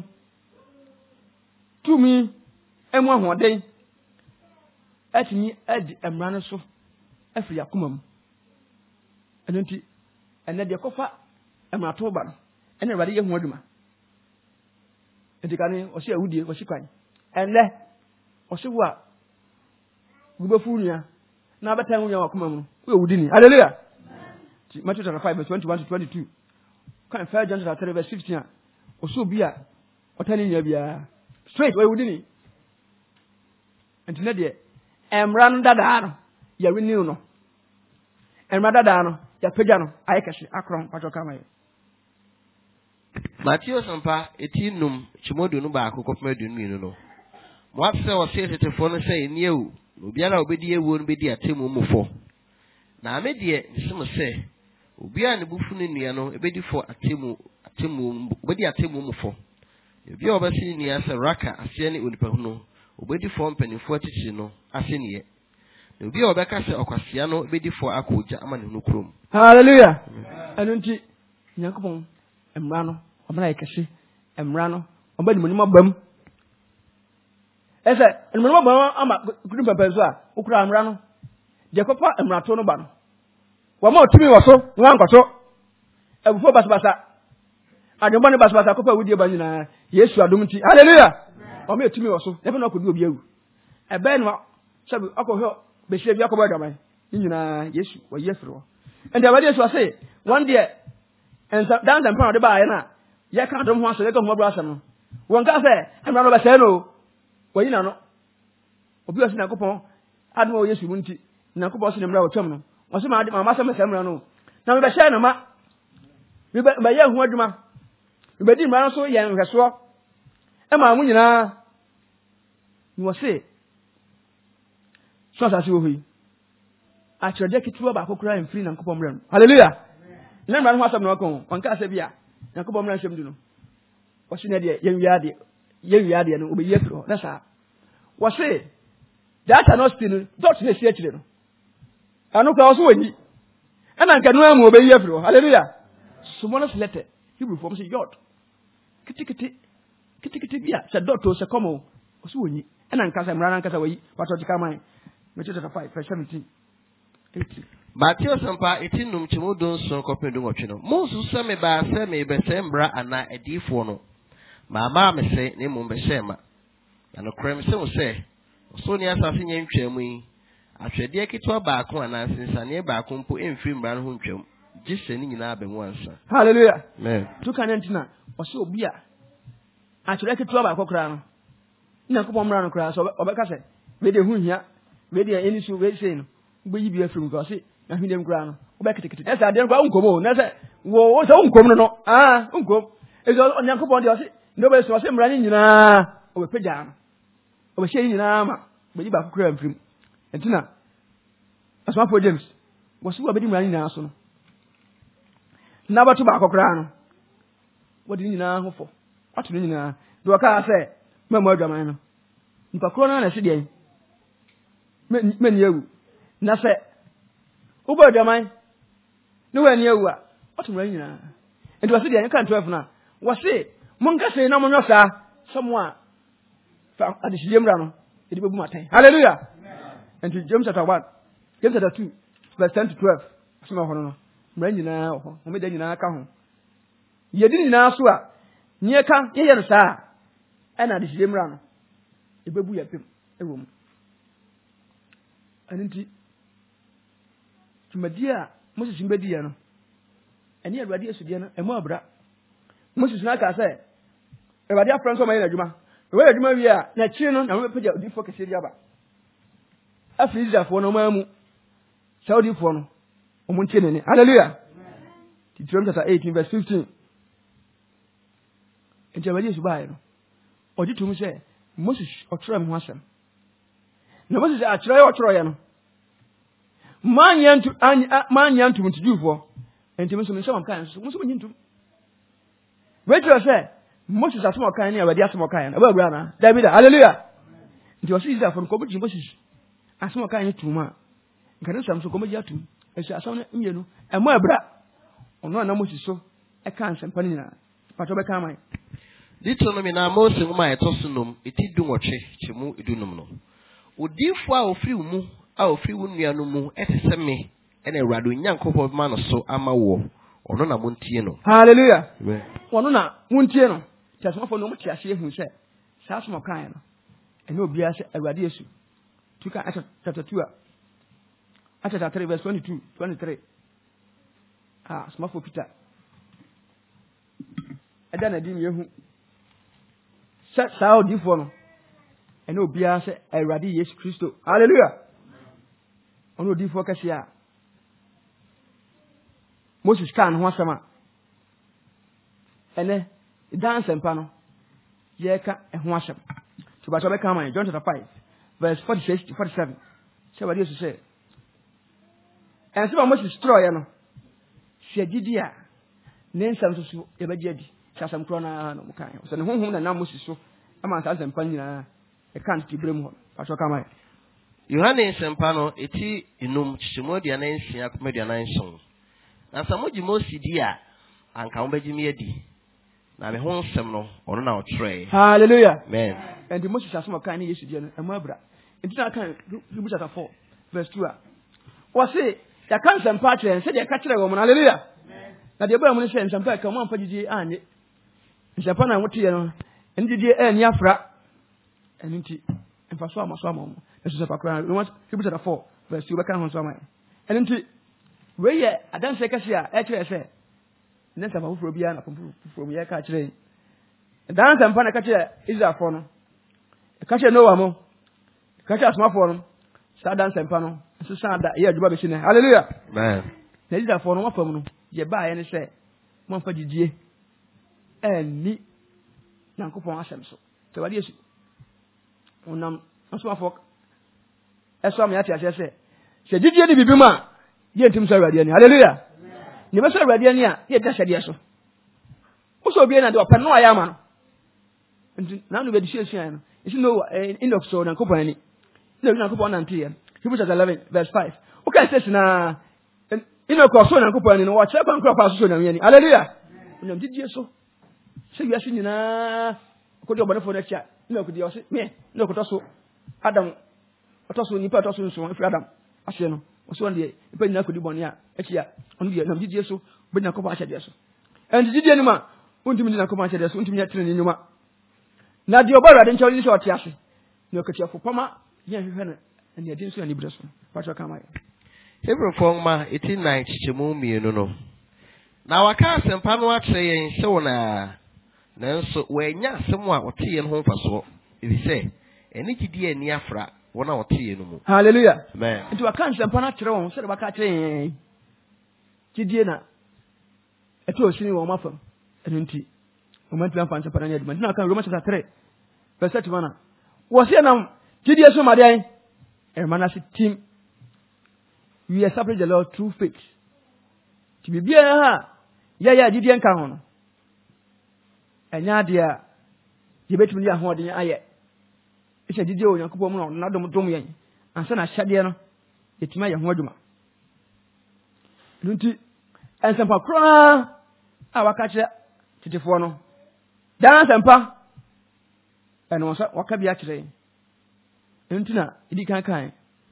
tumi emu ahoden atini adi emrano so afiri akoma mu. Enti ene de kofa emrato ba no. Ene rade ye hu adwuma. Etikani osi awudie osi kwan enle osi wa gubefu nia na abata nwunya wakoma mu we awudi ni. Hallelujah. Matthew 5 verse 21 to 22 kan 1 John 3 verse 15 osi obi a otani nya bia straight we awudi ni. Entine de emran dada no ya renew no emran dada no ya pega no ayekese akron patoka mai. Matthew sampa etinum chimodu no ba akokopma dunnu no mo afse o se tetefo no se niewu obiara obedi ewu no bedi atemu mufo na amedie nsem se obiara ne bufu ne nua no ebedi fo atemu obedi atemu mufo obiara obesi nua se raka ase ne onipa hu obedi fo mpanifo atichi no ase ne ye na obiara obeka se okwasea no ebedi fo akoja ama ne no krom. Hallelujah. Anunti Yakobon emrano omra ekese emrano omba ni monima bam ese ni monima bam ama kudum pepenso a okura emrano de kopa emrato no ba no wa ma otumi wo so nwa nkwaso ebufo basbasa ademba ne basbasa kopa wudie ba nyina Yesu adom ti. Hallelujah. O ma otumi wo so ebe na kodu obi awu ebe no sabi akohwe behie bi akoba daman nyina Yesu wa Yesu ende abade Yesu ase one day and dance and pound ba na ye ka dom ho aso ye ka ho abra asem no won ka se emra no be se no wayi na no obi osi na kopon admo Yesu munti na kopon se emra otwam no o se ma ade ma se me se emra no na me be se na ma me be ye hu adwuma me be di emra no so ye nhweso e ma mu nyina ni wo se so sa si wo hui a chede kitwa ba kokura en free na kopon mra. Hallelujah. Na mra no asem no kon on ka se bia Yakobon mra hwem du no wo se ne de ye wiade no obeyi afiro na sa wo se that are not still dot na sie akire no anu ka wo so wani ana nka no amu obeyi afiro. Hallelujah. Smallest letter Hebrew form say yod kiti bia se dot o se komo wo so wani ana nka sa mra na nka sa wayi wato tika man Matthew 5 verse 17 18. Matthew sampa etinum chimodon so kopendo ngotwe no monsu se me ba se me be se mbra ana edifo no mama me se ne mo be shema na no krem se wo se so ni asase nya ntwam yi atwede kitwa baako ana sinsane baako mpo emfiri mbra no ho ntwam gise ni nyina abemu ansa. Hallelujah. Amen. Tuka nentina o se obi a atwede kitwa baako kra no na kopon mra no kra so obeka se we de hu hia we de eni so we se no gbe yi bi afiri ko se na hwinem kura no obekete esa ade nkwa unkomo na se wo se unkom no unkom ezo onyankopon de o se ndo be so o se mra ni nyina obepeja no obehye ni nyina ma beji ba kura mfirim entina asmafo James wo se wo bedi mra ni nyina so no na batu ba kokra no wodi ni nyina hofo watu ni nyina do ka se memo adwaman no nipa kro na se de meni ewu na se ubo adwaman no wani ewu a watu mra nyina enti wase de kan 12 na wase monka se na monyo sa somwa fa adishie mra no edi bebu matai. Hallelujah. Enti James chapter 1 James chapter 2 verse 10 to 12 asema hono no mra nyina ho o me da nyina ka ho yedi nyina so a nie ka ye no sa ana adishie mra no ebebu ya pem ewom. Anenti tumadia Moses mbedi ya no eni awurade Yesu die no emu abra Moses na ka say awurade afran so maye na adwuma we adwuma wi a na chi no na we pagya odifo kese di aba afri Israelfo no mamu Saudifo no omuntie ne hallelujah Deuteronomy chapter 18 verse 15 enti awurade Yesu bae no odi tum say Moses otro am ho asem na Moses atro ya no manya ntum tudufo enti muso nsɛm kan so muso nyintum wetro sɛ Moses asom kan ne awadi asom kan na abagura na David hallelujah nti o sisi afon ko buji Moses asom kan ne tuma nkane sam so ko buji atum esi asom ne mienu emo abra ono na Moses so e kan nsɛm pa ne nyina pato be kan man Deuteronomy na Moses ngoma etosunum eti dunwɔtwe chemu edunum no odifo a ofiri mu a ofiri wo nuanu mu etese me ene awurade Nyankopɔn ma no so ama wo ono na montie no hallelujah ono na montie no tasomafo no mutie ahye hu sɛ saa som kan no ene obia sɛ awurade Yesu tuka chapter 2 chapter 3 verse 22 23 somafo Peter ɛda na di yehu sɛ saa odifo no ene obia sɛ awurade Yesu Kristo hallelujah ono odifo kɛse a Moses kan ho asema ene dance empa no ye ka ho asem to ba so be kan man John chapter 5 verse 46 to 47 say what Jesus say and so Moses destroy ya no se gidi a ne nsam so ye ba gidi asam kro na no kan so ne honhom na Moses so ama sa asem pa nyina e kan ti brem ho ba so kan man Yohane nsɛmpa no eti enum chichimodia na nsia komedia na nson na samoji Moses di a anka wo bɛgye me adi na me ho nsɛm no ɔno na ɔtrɛ hallelujah amen and the Moses asoma kan ne Yesu di no emu abra enti na kan Hebrews chapter 4 verse 2 a wo se ya kan nsɛmpa kyerɛ sɛ de ka kyerɛ wo mo hallelujah na de ba mu ne sɛ nsɛmpa ka mo amfa gidi anye nsɛmpa na wote ye no enti gidi ani afra enti mfa so ama mo Eso se pakra Hebrews chapter 4 verse 2 beka ho so ama enti we ye adanse kase a e kire se ne nsa foforo bia na foforo ye ka kire dan nsa mpa na ka kire Israel fo no ka kire Noah mo ka kire asma fo no sa dan nsa mpa no so sa da ye adwuma be shi ne hallelujah amen na Israel fo no wa fam no ye ba ye ne se mo mfa gidie ni Nyankopɔn asɛm so te wade Yesu onam asma fo eso me ati ase se gidie ni bibima ye ntim so awurade ani hallelujah ni be so awurade ani a ye da hyade so uso obi na de opa no aya ma no nti na no be di hyehyɛ no isi no enoch so na nkopɔ ani na nkopɔ na ntie Hebrews 11 verse 5 okay says na enoch so na nkopɔ ani no wa kyerɛ kwa nkopɔ so so na ani hallelujah onam gidie so se wiase nyina ko de obɔne fo na chia enoch de o se me enoch to so Adam otoso nipa otoso nso fi Adam ahye no oso ndie nipa nyina kodi bɔne a akyia ɔno de nam gidie so be na kɔpa ahyɛ de so and gidie no ma untimi de na kɔpa ahyɛ de so untimi atere ne nyuma na de obara de nkyɛw ni sɛ ɔte ase ne okatia fo pama yɛn hwehwɛ no ne adi nso ani bre so pato ka ma Hebrew forma 89 chichemu mienu no na waka asempa no akyerɛ yɛn sɛ wona nanso wɔanya asɛm a ɔte yɛn ho mfaso ebi sɛ ɛne gidie ani afra wona ɔte yɛn no mu hallelujah amen nti waka asempa no akyerɛ wɔn sɛ de waka akyerɛ yɛn gidie na ɛto osini wɔn mafam ɛno nti wɔn ntumi afa asempa no nyɛ adwuma nti na aka Romans chapter 3 verse 31 wɔsi nam gidie so madeɛ ɛmanase team we establish the Lord through faith ti bibia ha ya gidie nka ho no ɛnya de a yebetumi de ahoɔden ayɛ ɛsɛ gidie o Nyankopɔn mu na dom yɛn ansa na hyɛdeɛ no yɛtumi ayɛ ho adwuma nti ɛnsɛmpa kora a waka kyerɛ titifoɔ no dan nsɛmpa ɛno nso waka bi akyerɛ nti na idi kan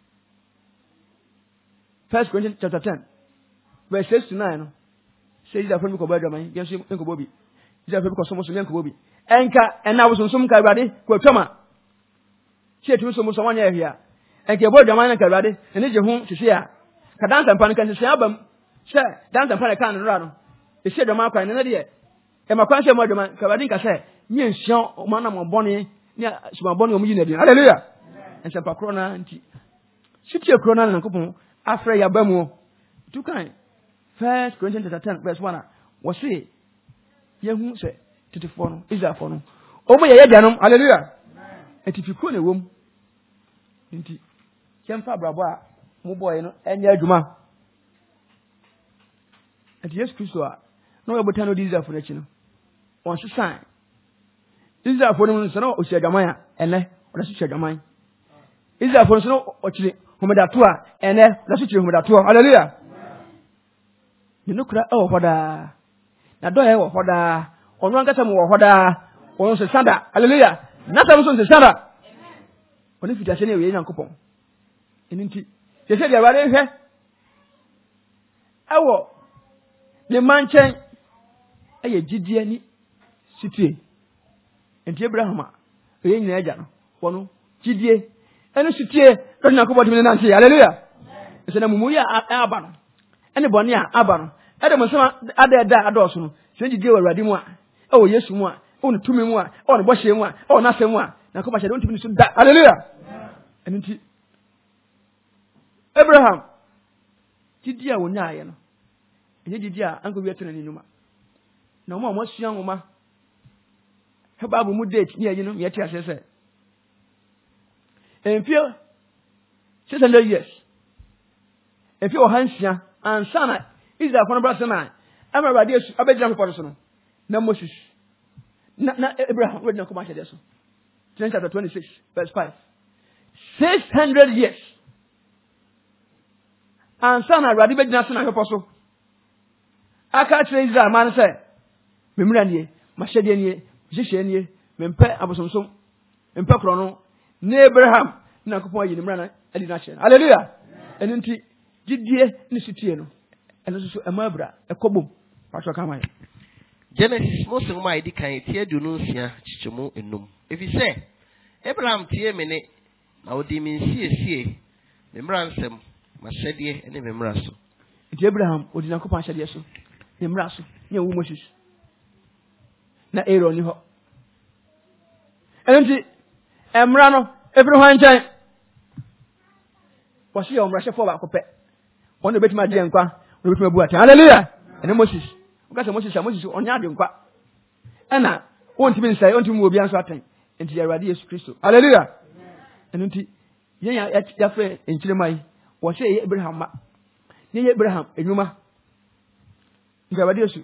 1 Corinthians chapter 10 verse 6 to 9 no say Israel from ko ba dwaman yɛn so nko bobi Israel from ko so so nko bobi enka ɛna wo sonsom ka awurade ko twama tie tu so mo so wanya ahia enka bo dwaman na ka awurade ene je hu hwehwe a ka dan nsɛmpa no kan hwehwe abam Sir, dance and panic can run. They said the mark and another year. And my question was the man, Kavadinka said, me and Sean, Manam Bonnie, near Smaboni, hallelujah. And some Pacrona and City of Crona and Coupon, after Yabamo. Too kind. 1 Corinthians 10, verse 1. Was say, Yahoo said, to the phone, is that phone? Over your Janum, hallelujah. And if you couldn't, womb, indeed, Jampa Braba, Moboy, and Yajuma. And yes, Christo, no Botano Diza for the chino. Once a sign. Is that for them, so or Shagamaya, and then, or the Shagamai. Is that for no or Homedatua, and then, the Suchi Homedatua, hallelujah. You look at oh, what now do I have what on one got some what on the Sanda, hallelujah. Not on the Sanda. What if you just anyway, young coupon? And they said, you're right here. I will. The man chain a GDN city. And Abraham, a young agent, one GDA, and a city, don't know about me, Nancy, hallelujah. It's an Amuya Aban, and a Bonia Aban, Adam was other Adosun, send you go already more. Oh, yes, more, only 2 more, or washing one, or nothing more. Now, come on, I don't even see that, hallelujah. And Abraham, GDA will not, and GDA, Uncle Vietnam in Numa. No more, most young woman. Her Bible would date, yeah, you know, yet I said. And feel 600 years. If you're Hansia and Sana, is that one brother man? I'm a radius, a bed young person. No Moses. Not Abraham would not come out of this. Chapter 26, verse 5. 600 years. And Sana, Radibet Nasan, apostle. I can't say that man said, Memranie, Mashadianie. Jishenie, Mempe Abosum, Mempe Crono, Abraham, Nakopo in Mrana, Edination. Hallelujah. And into Gidia Nisitiano, and also a Mabra, a Kobo, Pastor Kamai. Genesis, most of my decay, Tia Dunusia, Chichamo, and Num. If you say, Abraham Tia Mene, I would deem in CSA, Memransem, Masedie, and Memraso. It's Abraham, or did Nakopa Shadiaso, Memraso, near Moses. Na Aaron ho. Enti emra no everyone nchen. Wasi your mra shefo ba kope. Won betima de nkwa, no betima bu atan. Hallelujah. Ene Moses. Uka se Moses onya de nkwa. Ena wontimi nsai, wontimi obi anso atan. Enti Awurade Yesu Kristo. Hallelujah. Enti yen ya fe enchiremai. Wo se Abraham ma. Yen Abraham enuma. Ndi Awurade Yesu.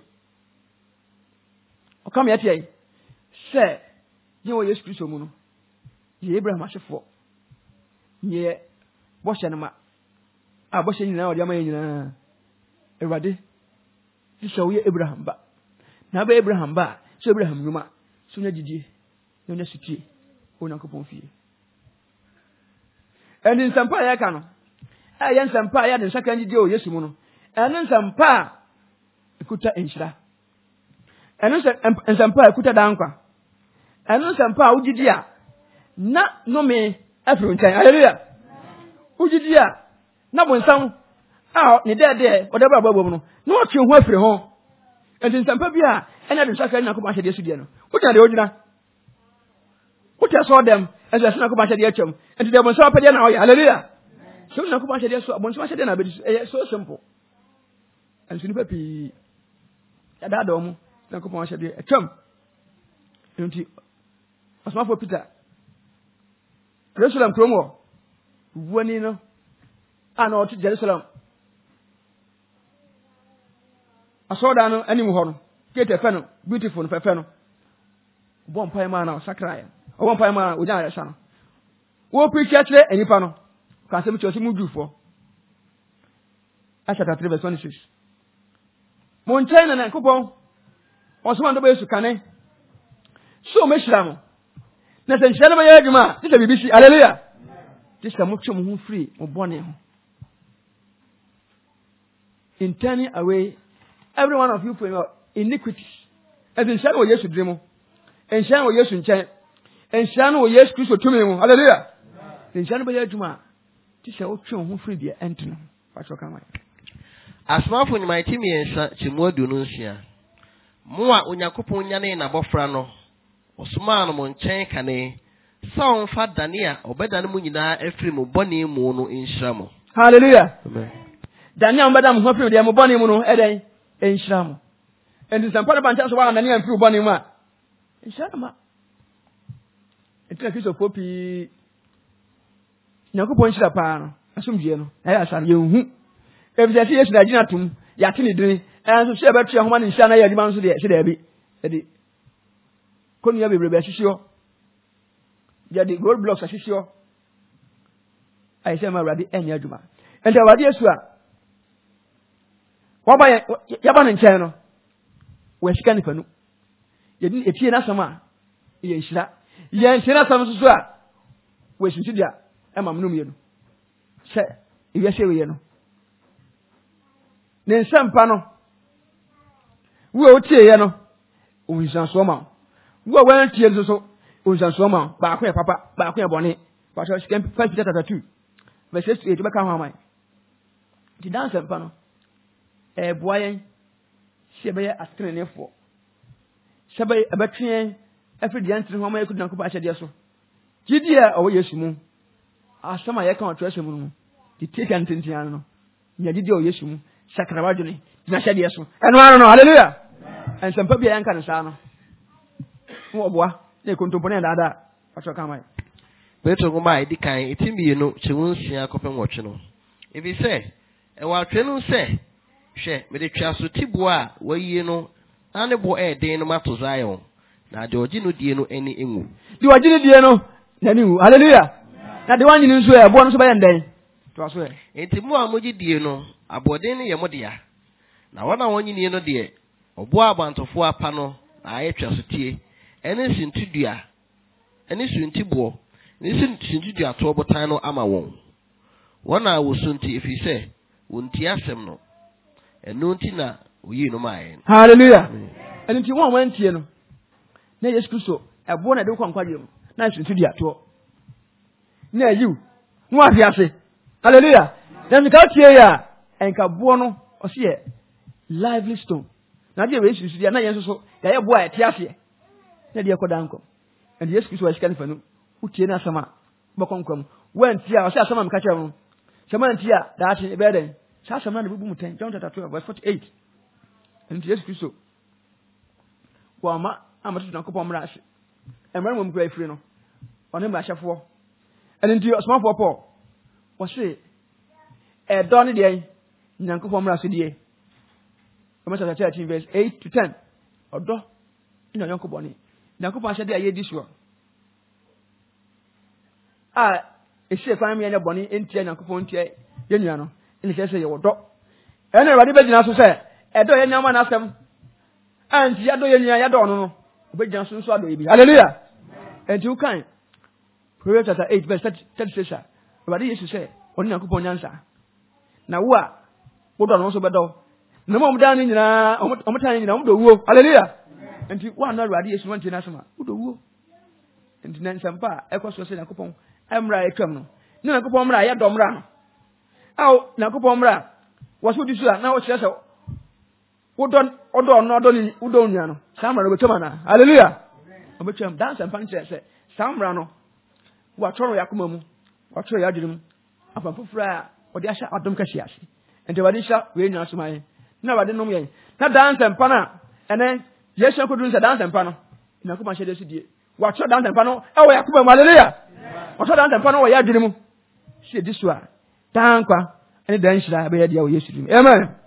Come here, say, you know, yes, Christo Muno. Ye Abraham Ashford. Ye Boshanama. I was saying now, Yama, a radi. This shall we Abraham ba. Now be Abraham ba, so Abraham Numa, sooner did ye, no necessity, or not upon fee. And in some pie, I can. I am some pie, and second deal, yes, Muno. And then some pa, Kuta Inshra. And some pa kuta dankwa. And some pa ujidia. Na no me every time. Hallelujah. Ujidia. Na bon sam. Ah, ni there, whatever babo no. No twe ho afiri ho. And some pa bia, and I do saka na ko ma hede su dia no. Uja de ojina. Uja saw them as I na ko ma hede acham. And the bon sam pa dia na oya. Hallelujah. So na ko ma hede so bon sam hede na be so simple. And so ni papi. Ada do mu. Na ko ma hede acham. Nti asma for Peter. Jerusalem kromo. Wani no. Ana to Jerusalem. Asoda no animu ho no. Kete fe no, beautiful fe fe no. Bon pai ma na sakraya. O bon pai ma o jan ya no. Wo preach church enipa no. Ka se mi church mu dufo. Chapter 3 verse 26. Mon China na kupon. Oso ando be su kane. So me shiramo. Na se nhyɛ no bɛyɛ adwuma a, bibi si, hallelujah. This can make you free, mo bɔne ho. In turning away every one of you from your iniquities. As in nhyɛ no wɔ Yesu dire mu. Nhyɛ no wɔ Yesu nkyɛn. Nhyɛ no wɔ Yesu Kristo tumi mu, hallelujah. Nhyɛ no bɛyɛ adwuma a, this can make you free deɛ ɛnto no. Pastor Kamai. asmafo nyima ti miensa chimu adunu nsia mo a Onyankopɔn nyane na bofra no osuma no mo nkyɛn kane sa fa Dania obeda no mu nyinaa afiri mu bɔne mu no nhyira mo. Hallelujah. Amen. Dania obeda mu afiri de mu bɔne mu no eden nhyira mo. Endi sampa na bancha so wa Dania afiri bɔne mu a nhyira ma. Etu Kristo popi Nyankopɔn nhyira pa no asomdue no na ya asare yehu. Ebisati Yesu da gina tum ya tini dini enso se betu ya homa ni nhyira na ya adwuma nso de se da bi edi konu ya bebrebe ahihio ya di gold blocks ahihio ai se ma radi enya adwuma enti awade Yesu a waba ya ba ne nkyɛn no wa sika ni fanu ya di etie na sama ya nhyira ya nhyira sama so a wa sunti dia e ma mnum ye no se iwe se we ye no ne nsempa no wo otie ye no onsanso ma wo wan tie so onsanso ma ba ko e papa ba ko e bone ba so sika 5 Peter 2 verse 8 be ka ho amai di dan nsempa no e boayen se be astrenefo se be abetwen afri di antre ho amai ku dan ko ba hyede so gidia o Yesu mu asama ye kan o twese mu no di take and tintian no nya gidia o Yesu mu sakrabajo ni na hyede so eno no hallelujah en sempa bia yanka ne sa no wo boa ne kontompone dada pato kamai Petro goma edikan etimi no chewunsia kopem wotwe no ebi se e wa twe no se hwe me de twa so tibo a wayi no ane bo den no mato Zion na de ogi no die no eni enwu de ogi no die no na ni wu hallelujah na de wanyi nso e bo no so ba yen to aso e enti mu a mogi die no aboden ne ye modea na wona wonyi ni no de obo abantofo apa no na ayetwa so tie ene sintudua ene suntibo ene sintudua to obotan no ama wona wo sunti efi se wonti asem no eno nti na oyi no mae hallelujah ene nti won wantie no na Yesu Kristo ebo na de kwankwadwe mu na sintudua to na yiw mu afiase hallelujah na mika tie ya enka bo no o se lively stone na de we sintudua na Yesu so ya ye bo a etiase na de koda nko and Yesu Kristo wa shikani fanu utie na sama bokonkom wanti a o se asama mika kire mu sama nti a da ate beden sa sama na bubu muten John chapter 12 verse 48 and Yesu Kristo wa ma amatu na kopom mra ase emre mo mkura ifiri no one mra hyefo and nti osmafo Paul wo se e do ne de nyankopom mra so de Romans chapter 13 verse 8 to 10 odo ina nyankopom ni nyankopom ahye de aye di so ese kwan me ne boni entia nyankopom ntia ye nua no ene se ye wodo ene Awurade be gina so se edo ye nyama na asem anti ya do ye nua ya do no no be gina so nso ado ye bi hallelujah enti u kan Proverbs chapter 8 verse 36 Awurade Yesu se oni nyankopom nyansa na wo a wodo no so be do na mo mdan ni nyina omutan ni nyina mo do wuo hallelujah enti wa na Awurade Yesu wanti na asema wo do wuo enti na nsampa ekoso se nyankopom emra etwam no na nyankopom mra ya do mra no aw nyankopom mra waso di so na wo kire se wodon odo no odo ni udo nua no samra no betoma na hallelujah obetwam dan nsampa nkire se samra no wa toro yakoma mu wa toro ya dirim afa fufura odi ahya adom ka hiase enti wadi hya we nua so mai na wadi nom yen na dan nsampa na ene Yesu ko dun se dan nsampa no nyankopom hye de so die wa toro dan nsampa no e wo yakoma mu hallelujah wa toro dan nsampa no wo ya dirim hye di so a dan kwa ene dan hyira be ya dia wo Yesu dim amen